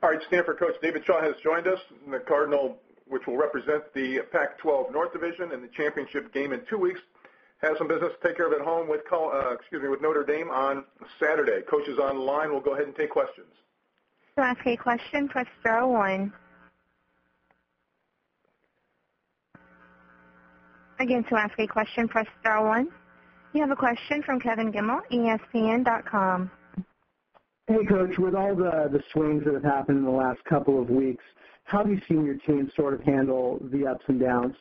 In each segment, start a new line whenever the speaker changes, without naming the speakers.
All right, Stanford coach David Shaw has joined us. The Cardinal, which will represent the Pac-12 North Division in the championship game in 2 weeks, has some business to take care of at home with Notre Dame on Saturday. Coach is on the line. We'll go ahead and take questions.
To ask a question, press star 1. Again, to ask a question, press star 1. You have a question from Kevin Gimmel, ESPN.com.
Hey, Coach, with all the swings that have happened in the last couple of weeks, how have you seen your team sort of handle the ups and downs?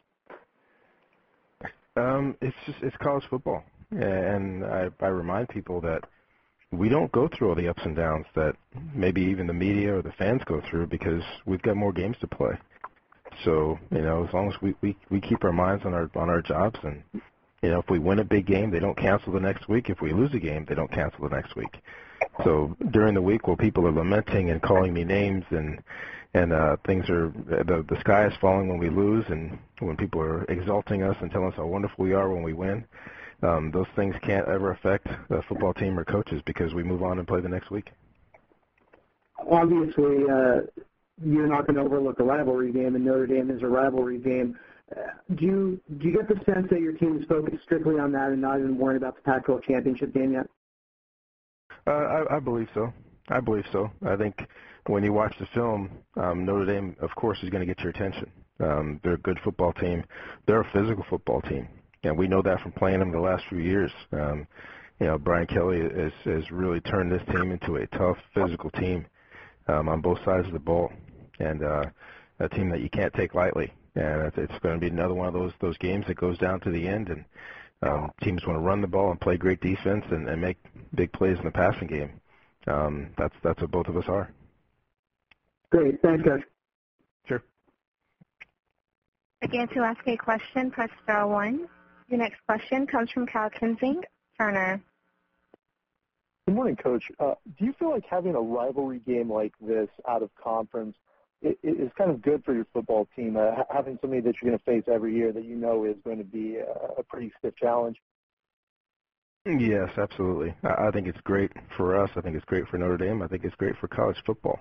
It's college football, and I remind people that we don't go through all the ups and downs that maybe even the media or the fans go through because we've got more games to play. So, as long as we keep our minds on our jobs, and if we win a big game, they don't cancel the next week. If we lose a game, they don't cancel the next week. So during the week while people are lamenting and calling me names and things are the sky is falling when we lose, and when people are exalting us and telling us how wonderful we are when we win, those things can't ever affect the football team or coaches because we move on and play the next week.
Obviously, you're not going to overlook a rivalry game, and Notre Dame is a rivalry game. Do you get the sense that your team is focused strictly on that and not even worried about the Pac-12 championship game yet?
I believe so. I think when you watch the film, Notre Dame, of course, is going to get your attention. They're a good football team. They're a physical football team, and we know that from playing them the last few years. Brian Kelly has really turned this team into a tough, physical team on both sides of the ball, and a team that you can't take lightly. And it's going to be another one of those games that goes down to the end, and teams want to run the ball and play great defense and make big plays in the passing game. That's what both of us are.
Great. Thanks, Coach.
Sure.
Again, to ask a question, press star 1. Your next question comes from Cal Kensing, Turner.
Good morning, Coach. Do you feel like having a rivalry game like this out of conference is kind of good for your football team, having somebody that you're going to face every year that you know is going to be a pretty stiff challenge?
Yes, absolutely. I think it's great for us. I think it's great for Notre Dame. I think it's great for college football.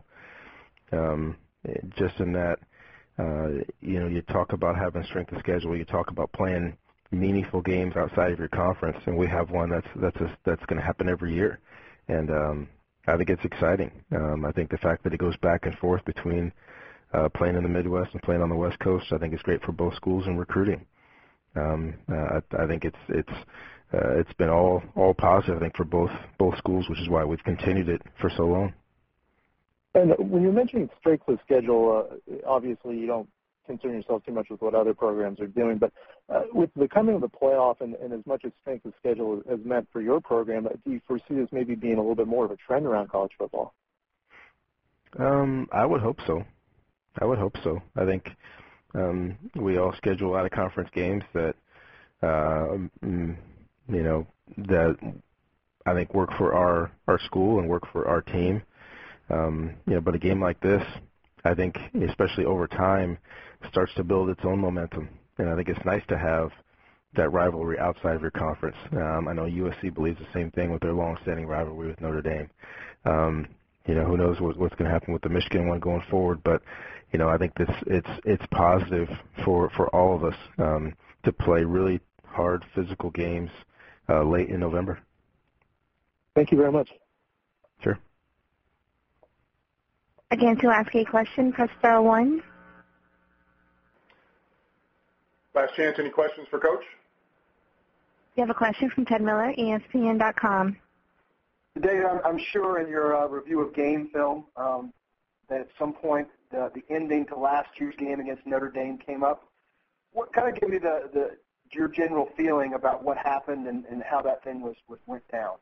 Just in that, you talk about having strength of schedule. You talk about playing meaningful games outside of your conference, and we have one that's going to happen every year. And I think it's exciting. I think the fact that it goes back and forth between playing in the Midwest and playing on the West Coast, I think it's great for both schools in recruiting. I think it's been all positive, I think, for both schools, which is why we've continued it for so long.
And when you're mentioning strength of schedule, obviously you don't concern yourself too much with what other programs are doing, but with the coming of the playoff and as much as strength of schedule has meant for your program, do you foresee this maybe being a little bit more of a trend around college football?
I would hope so. I think we all schedule out of conference games that that I think work for our school and work for our team. But a game like this, I think, especially over time, starts to build its own momentum. And I think it's nice to have that rivalry outside of your conference. I know USC believes the same thing with their long-standing rivalry with Notre Dame. Who knows what's going to happen with the Michigan one going forward, but I think it's positive for all of us to play really hard physical games late in November.
Thank you very much.
Sure.
Again, to ask a question, press star 1.
Last chance. Any questions for Coach?
You have a question from Ted Miller, ESPN.com.
Dave, I'm sure in your review of game film that at some point the ending to last year's game against Notre Dame came up. What kind of give me your general feeling about what happened and how that thing went down?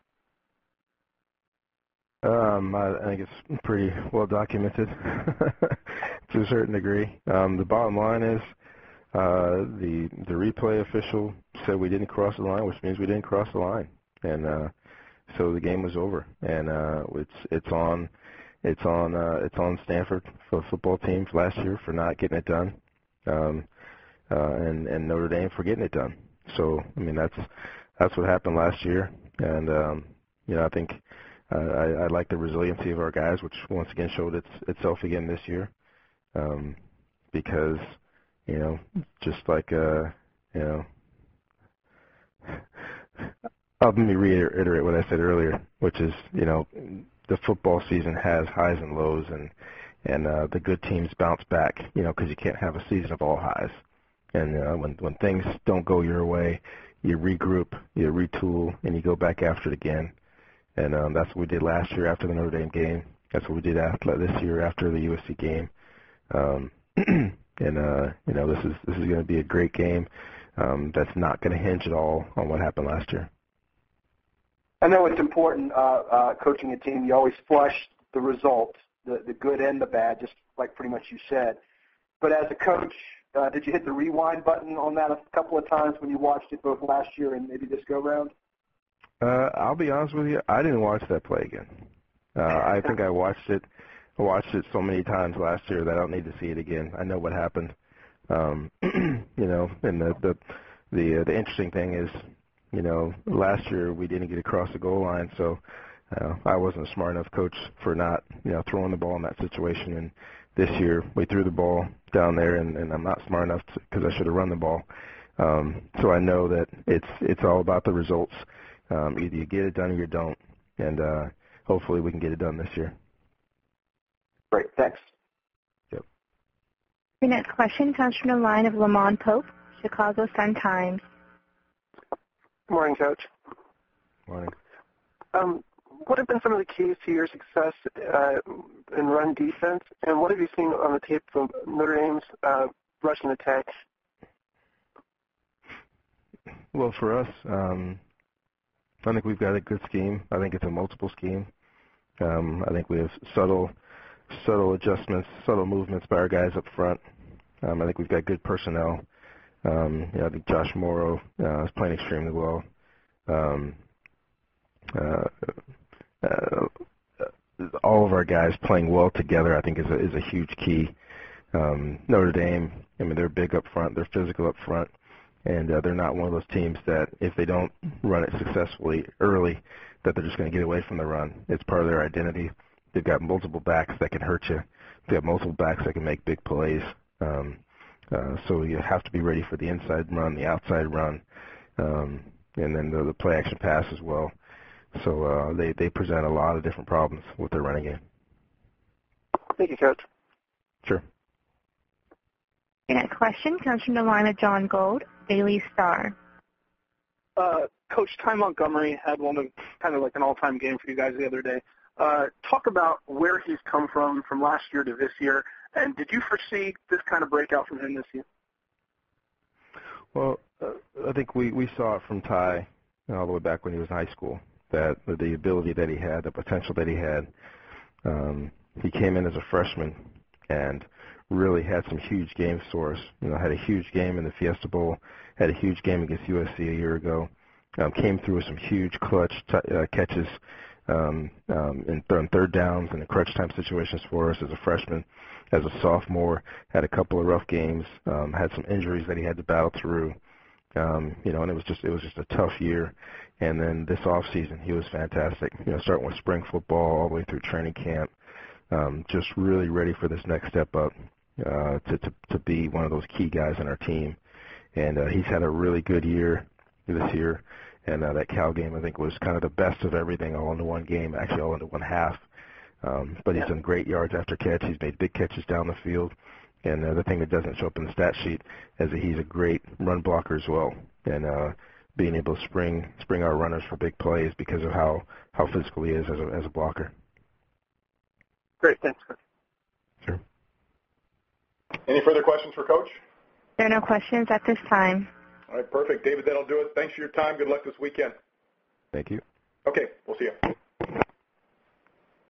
I think it's pretty well documented to a certain degree. The bottom line is the replay official said we didn't cross the line, which means we didn't cross the line, and so the game was over. And it's on Stanford for the football team last year for not getting it done, and Notre Dame for getting it done. So I mean that's what happened last year, and I think I like the resiliency of our guys, which once again showed itself again this year, because just like let me reiterate what I said earlier, which is the football season has highs and lows, and the good teams bounce back, because you can't have a season of all highs. And when things don't go your way, you regroup, you retool, and you go back after it again. And that's what we did last year after the Notre Dame game. That's what we did this year after the USC game. This is going to be a great game. That's not going to hinge at all on what happened last year.
I know it's important coaching a team. You always flush the results, the good and the bad, just like pretty much you said. But as a coach, did you hit the rewind button on that a couple of times when you watched it both last year and maybe this go-round?
I'll be honest with you, I didn't watch that play again. I think I watched it so many times last year that I don't need to see it again. I know what happened. And the interesting thing is, last year we didn't get across the goal line, so I wasn't a smart enough coach for not, throwing the ball in that situation. And this year we threw the ball down there, and I'm not smart enough because I should have run the ball. So I know that it's all about the results. Either you get it done or you don't, and hopefully we can get it done this year.
Great, thanks.
Yep.
Your next question comes from the line of Lamont Pope, Chicago Sun-Times.
Good morning, Coach.
Morning.
What have been some of the keys to your success in run defense, and what have you seen on the tape from Notre Dame's rushing attack?
Well, for us, I think we've got a good scheme. I think it's a multiple scheme. I think we have subtle adjustments, subtle movements by our guys up front. I think we've got good personnel. I think Josh Morrow is playing extremely well. All of our guys playing well together, I think, is a huge key. Notre Dame, they're big up front, they're physical up front, and they're not one of those teams that if they don't run it successfully early, that they're just going to get away from the run. It's part of their identity. They've got multiple backs that can hurt you. They've got multiple backs that can make big plays. So you have to be ready for the inside run, the outside run, and then the play action pass as well. So they present a lot of different problems with their running game.
Thank you, Coach.
Sure.
Your next question comes from the line of John Gold, Daily Star.
Coach, Ty Montgomery had one of kind of like an all-time game for you guys the other day. Talk about where he's come from last year to this year, and did you foresee this kind of breakout from him this year?
Well, I think we saw it from Ty all the way back when he was in high school, that the ability that he had, the potential that he had. He came in as a freshman and really had some huge games for us. Had a huge game in the Fiesta Bowl, had a huge game against USC a year ago. Came through with some huge clutch catches in third downs and in crunch time situations for us as a freshman. As a sophomore, had a couple of rough games, had some injuries that he had to battle through. And it was just a tough year. And then this off season, he was fantastic. Starting with spring football all the way through training camp, just really ready for this next step up to be one of those key guys in our team. And he's had a really good year this year. And that Cal game, I think, was kind of the best of everything all into one game, actually all into one half. But he's done great yards after catch. He's made big catches down the field. And the thing that doesn't show up in the stat sheet is that he's a great run blocker as well. And being able to spring our runners for big plays because of how physical he is as a blocker.
Great, thanks, Coach.
Sure.
Any further questions for Coach?
There are no questions at this time.
All right, perfect. David, that'll do it. Thanks for your time. Good luck this weekend.
Thank you.
Okay, we'll see you.